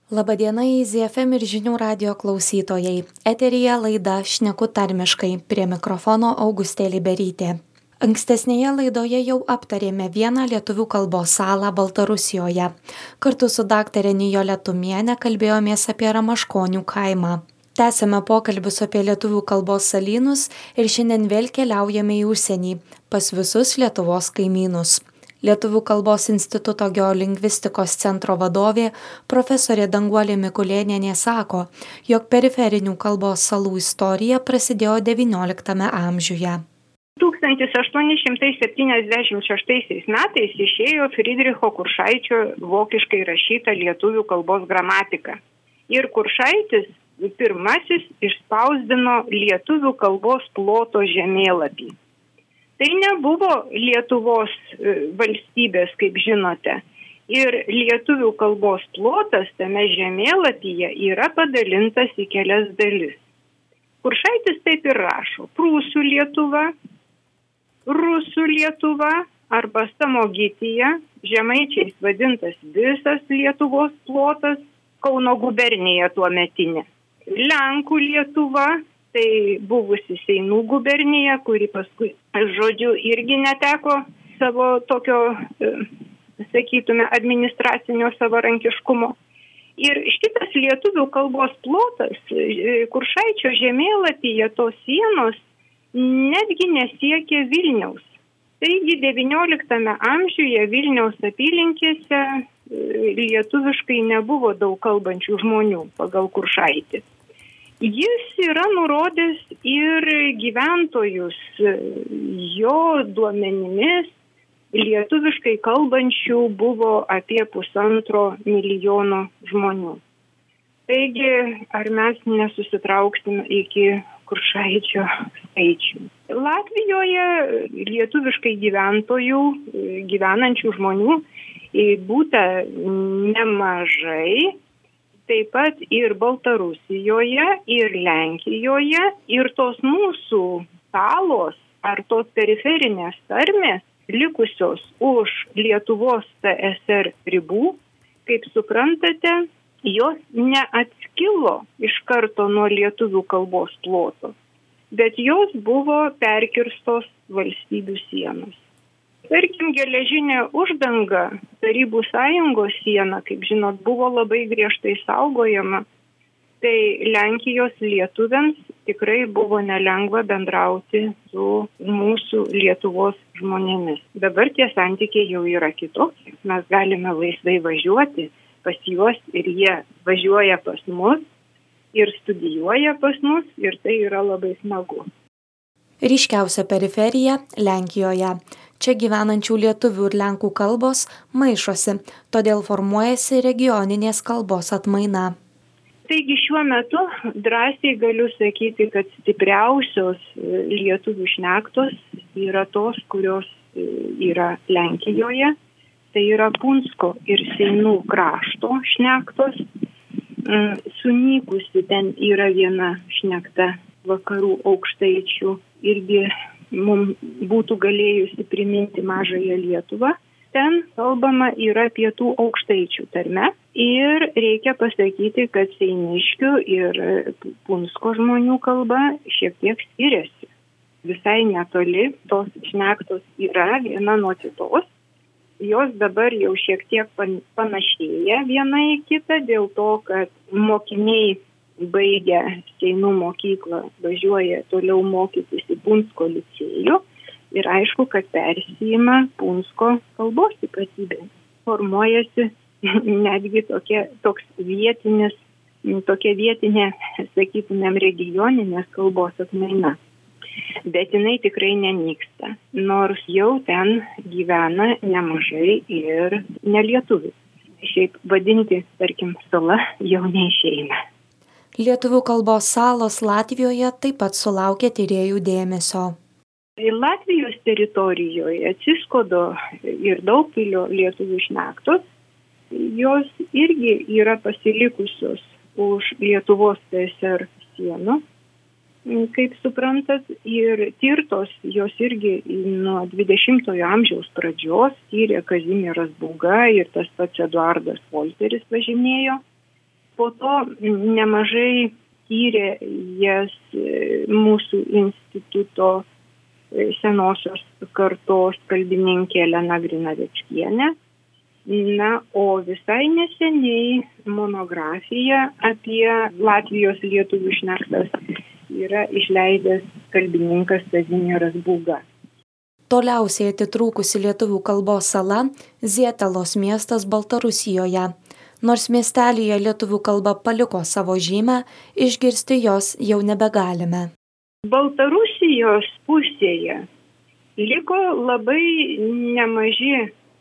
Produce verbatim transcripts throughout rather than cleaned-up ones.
Labadiena į Z F M ir žinių radio klausytojai. Eteryje laida Šneku tarmiškai, prie mikrofono Augustė Liberytė. Ankstesnėje laidoje jau aptarėme vieną lietuvių kalbos salą Baltarusijoje. Kartu su daktarė Nijole Tumienė kalbėjomės apie Ramaškonių kaimą. Tęsėme pokalbius apie lietuvių kalbos salynus ir šiandien vėl keliaujame į užsienį, pas visus Lietuvos kaimynus. Lietuvių kalbos instituto geolingvistikos centro vadovė profesorė Danguolė Mikulėnienė sako, jog periferinių kalbos salų istorija prasidėjo devynioliktame amžiuje. tūkstantis aštuoni šimtai septyniasdešimt šeštaisiais metais išėjo Fridricho Kuršaičio vokiškai rašyta lietuvių kalbos gramatika. Ir Kuršaitis pirmasis išspausdino lietuvių kalbos ploto žemėlapį. Tai nebuvo Lietuvos valstybės, kaip žinote. Ir lietuvių kalbos plotas tame žemėlapyje yra padalintas į kelias dalis. Kuršaitis taip ir rašo: Prūsų Lietuva, Rusų Lietuva arba Samogitija, žemaičiais vadintas visas Lietuvos plotas, Kauno gubernija tuometinė. Lenkų Lietuva, tai buvusi Seinų gubernija, kuri paskui, žodžiu, irgi neteko savo tokio, sakytume, administracinio savarankiškumo. Ir šitas lietuvių kalbos plotas, Kuršaičio žemėlapyje tos sienos netgi nesiekė Vilniaus. Taigi devynioliktame amžiuje Vilniaus apylinkėse lietuviškai nebuvo daug kalbančių žmonių pagal Kuršaitį. Jis yra nurodęs ir gyventojus, jo duomenimis lietuviškai kalbančių buvo apie pusantro milijono žmonių. Taigi, ar mes nesusitrauksime iki Kuršaičio skaičių? Latvijoje lietuviškai gyventojų, gyvenančių žmonių būta nemažai. Taip pat ir Baltarusijoje, ir Lenkijoje, ir tos mūsų salos ar tos periferinės tarmės likusios už Lietuvos T S R ribų, kaip suprantate, jos neatskilo iš karto nuo lietuvių kalbos ploto, bet jos buvo perkirstos valstybių sienos. Tarkim, geležinė uždanga, Tarybų sąjungos siena, kaip žinot, buvo labai griežtai saugojama. Tai Lenkijos lietuviams tikrai buvo nelengva bendrauti su mūsų Lietuvos žmonėmis. Dabar tie santykiai jau yra kitokie. Mes galime laisvai važiuoti pas juos ir jie važiuoja pas mus ir studijuoja pas mus ir tai yra labai smagu. Ryškiausia periferija Lenkijoje. Čia gyvenančių lietuvių ir lenkų kalbos maišosi, todėl formuojasi regioninės kalbos atmaina. Taigi šiuo metu drąsiai galiu sakyti, kad stipriausios lietuvių šnektos yra tos, kurios yra Lenkijoje. Tai yra Punsko ir Seinų krašto šnektos. Sunykusi ten yra viena šnekta vakarų aukštaičių, irgi mums būtų galėjusi priminti mažąją Lietuvą. Ten kalbama yra pietų aukštaičių tarme ir reikia pasakyti, kad seiniškių ir Punsko žmonių kalba šiek tiek skiriasi. Visai netoli tos šnektos yra viena nuo kitos. Jos dabar jau šiek tiek panašėja viena į kitą dėl to, kad mokiniai baigę Seinų mokyklą važiuoja toliau mokytis į Punsko licėjų ir aišku, kad persijima Punsko kalbos ypatybė. Formuojasi netgi tokie, toks vietinis, tokia vietinė, sakytumėm, regioninės kalbos atmaina. Bet jinai tikrai nenyksta, nors jau ten gyvena nemažai ir nelietuvių. Šiaip vadinti, tarkim, sala jau neišeina. Lietuvių kalbos salos Latvijoje taip pat sulaukia tyrėjų dėmesio. Latvijos teritorijoje Ciskodo ir Daugpilio lietuvių šnektos, jos irgi yra pasilikusios už Lietuvos T S R sienų, kaip suprantat, ir tirtos jos irgi nuo dvidešimtojo amžiaus pradžios tyrė Kazimieras Būga ir tas pats Eduardas Volteris važinėjo. Po to nemažai tyrė jas mūsų instituto senosios kartos kalbininkė Elena Grinaveckienė. Na, o visai neseniai monografija apie Latvijos lietuvių šnektas yra išleidęs kalbininkas Kazimieras Būga. Toliausiai atitrūkusi lietuvių kalbos sala Zietelos miestas Baltarusijoje. Nors miestelyje lietuvių kalba paliko savo žymę, išgirsti jos jau nebegalime. Baltarusijos pusėje liko labai nemaži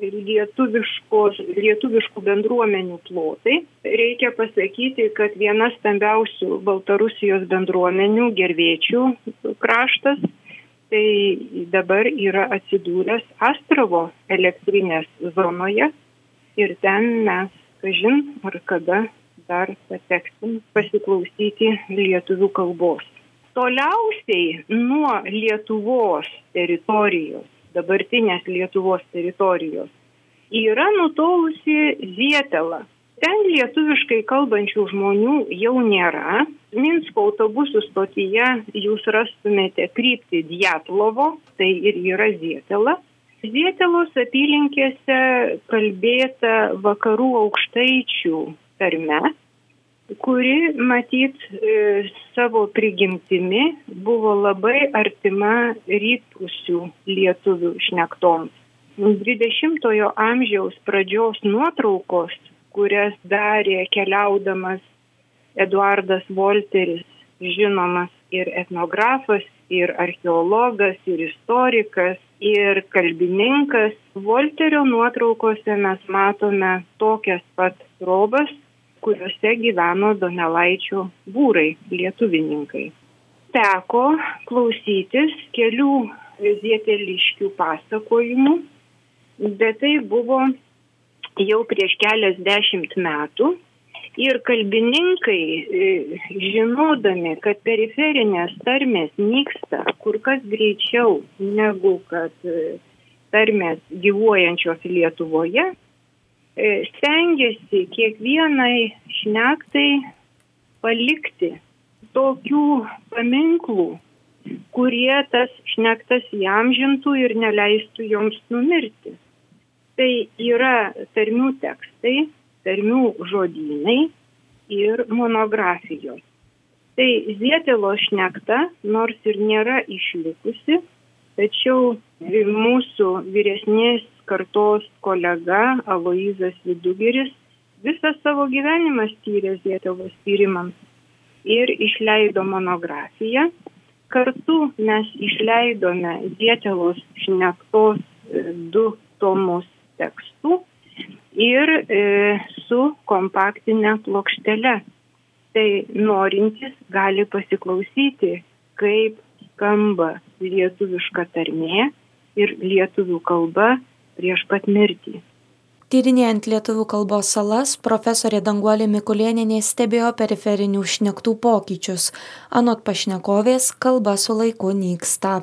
lietuviškos, lietuviškų bendruomenių plotai. Reikia pasakyti, kad viena stambiausių Baltarusijos bendruomenių, Gervėčių kraštas, tai dabar yra atsidūręs Astravo elektrinės zonoje ir ten mes, kažin, ar kada dar pateksim pasiklausyti lietuvių kalbos. Toliausiai nuo Lietuvos teritorijos, dabartinės Lietuvos teritorijos, yra nutolusi Zietela. Ten lietuviškai kalbančių žmonių jau nėra. Minsko autobusų stotyje jūs rastumėte kryptį Djatlovo, tai ir yra Zietela. Zietelos apylinkėse kalbėta vakarų aukštaičių tarme, kuri, matyt, e, savo prigimtimi buvo labai artima rytprūsių lietuvių šnektoms. dvidešimtojo amžiaus pradžios nuotraukos, kurias darė keliaudamas Eduardas Volteris, žinomas ir etnografas, ir archeologas, ir istorikas, ir kalbininkas. Volterio nuotraukose mes matome tokias pat trobas, kuriuose gyveno donelaičio būrai, lietuvininkai. Teko klausytis kelių zieteliškių pasakojimų, bet tai buvo jau prieš keliasdešimt metų. Ir kalbininkai, žinodami, kad periferinės tarmės nyksta kur kas greičiau negu kad tarmės gyvuojančios Lietuvoje, stengiasi kiekvienai šnektai palikti tokių paminklų, kurie tas šnektas įamžintų ir neleistų joms numirti. Tai yra tarmių tekstai, tarmių žodynai ir monografijos. Tai Zietelos šnekta, nors ir nėra išlikusi, tačiau mūsų vyresnės kartos kolega Aloyzas Vidugiris visą savo gyvenimą skyrė Zietelos tyrimams ir išleido monografiją. Kartu mes išleidome Zietelos šnektos du tomus tekstų ir e, su kompaktinė plokštele. Tai norintys gali pasiklausyti, kaip skamba lietuviška tarmė ir lietuvių kalba prieš pat mirtį. Tyrinėjant lietuvių kalbos salas, profesorė Danguolė Mikulėnienė stebėjo periferinių šnektų pokyčius. Anot pašnekovės, kalba su laiku nyksta.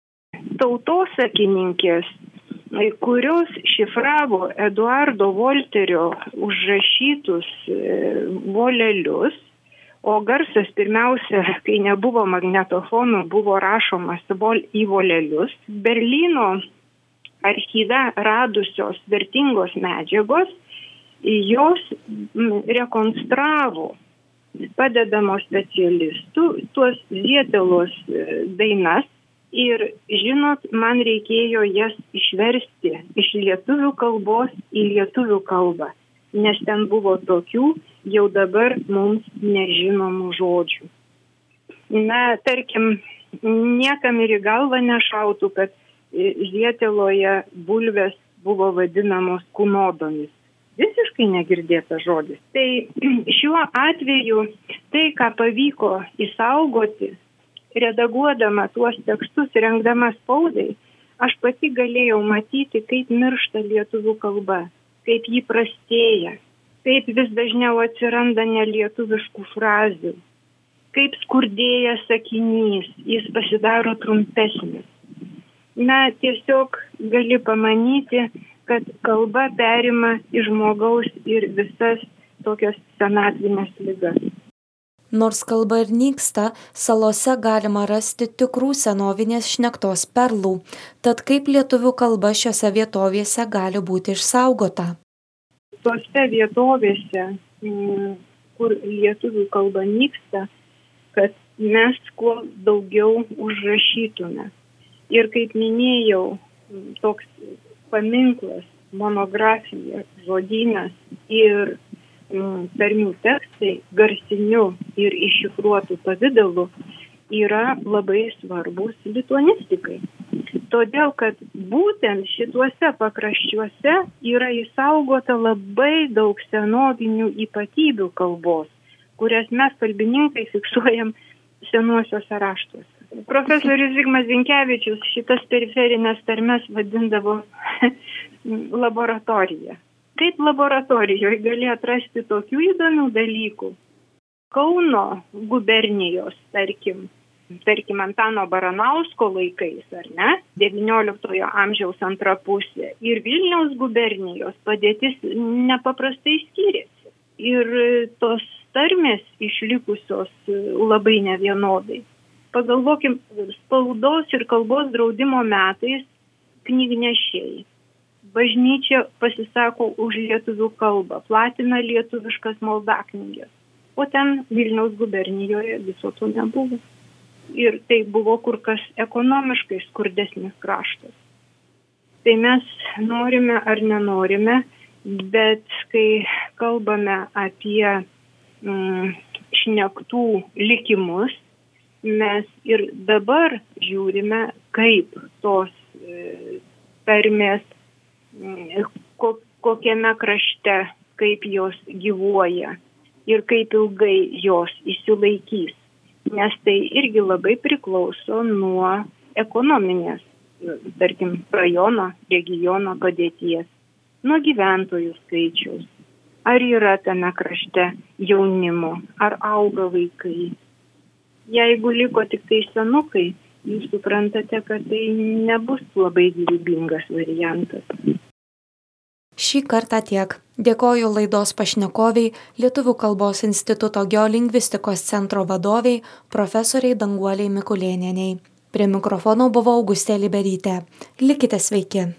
Tautosakininkės, kurios šifravo Eduardo Volterio užrašytus volelius, o garsas pirmiausia, kai nebuvo magnetofonų, buvo rašomas į volelius. Berlyno archyve radusios vertingos medžiagos, jos rekonstravo, padedamos specialistų, tuos Zietelos dainas. Ir, žinot, man reikėjo jas išversti iš lietuvių kalbos į lietuvių kalbą, nes ten buvo tokių jau dabar mums nežinomų žodžių. Na, tarkim, niekam ir į galvą nešautų, kad Zieteloje bulvės buvo vadinamos kunodomis. Visiškai negirdėtas žodis. Tai šiuo atveju tai, ką pavyko išsaugoti, redaguodama tuos tekstus, rengdama spaudai, aš pati galėjau matyti, kaip miršta lietuvių kalba, kaip ji prastėja, kaip vis dažniau atsiranda nelietuviškų frazių, kaip skurdėja sakinys, jis pasidaro trumpesnis. Na, tiesiog gali pamanyti, kad kalba perima iš žmogaus ir visas tokias senatvinės ligas. Nors kalba ir nyksta, salose galima rasti tikrų senovinės šnektos perlų. Tad kaip lietuvių kalba šiose vietovėse gali būti išsaugota? Tose vietovėse, kur lietuvių kalba nyksta, kad mes kuo daugiau užrašytume. Ir kaip minėjau, toks paminklas, monografija, žodynas ir tarmių tekstai garsiniu ir iššifruotų pavidalu yra labai svarbus lituanistikai. Todėl, kad būtent šituose pakraščiuose yra išsaugota labai daug senovinių ypatybių kalbos, kurias mes kalbininkai fiksuojam senuosiuose raštuose. Profesorius Zigmas Zinkevičius šitas periferinės tarmes vadindavo laboratorija. Kaip laboratorijoje gali atrasti tokių įdomių dalykų? Kauno gubernijos, tarkim, tarkim Antano Baranausko laikais, ar ne, devynioliktojo amžiaus antra pusė, ir Vilniaus gubernijos padėtis nepaprastai skiriasi. Ir tos tarmės išlikusios labai nevienodai. Pagalvokim, spaudos ir kalbos draudimo metais knygnešiai. Bažnyčia pasisako už lietuvių kalbą, platina lietuviškas maldaknyges, o ten Vilniaus gubernijoje viso to nebuvo. Ir tai buvo kur kas ekonomiškai skurdesnis kraštas. Tai mes norime ar nenorime, bet kai kalbame apie mm, šnektų likimus, mes ir dabar žiūrime, kaip tos e, tarmės kokiame krašte, kaip jos gyvuoja ir kaip ilgai jos išsilaikys. Nes tai irgi labai priklauso nuo ekonominės, tarkim, rajono, regiono padėties, nuo gyventojų skaičiaus. Ar yra tame krašte jaunimo, ar auga vaikai. Jeigu liko tik tai senukai, jūs suprantate, kad tai nebus labai gyvybingas variantas. Šį kartą tiek. Dėkoju laidos pašnekoviai, Lietuvių kalbos instituto geolingvistikos centro vadoviai, profesoriai Danguolei Mikulėnienei. Prie mikrofono buvo Augustė Liberytė. Likite sveiki.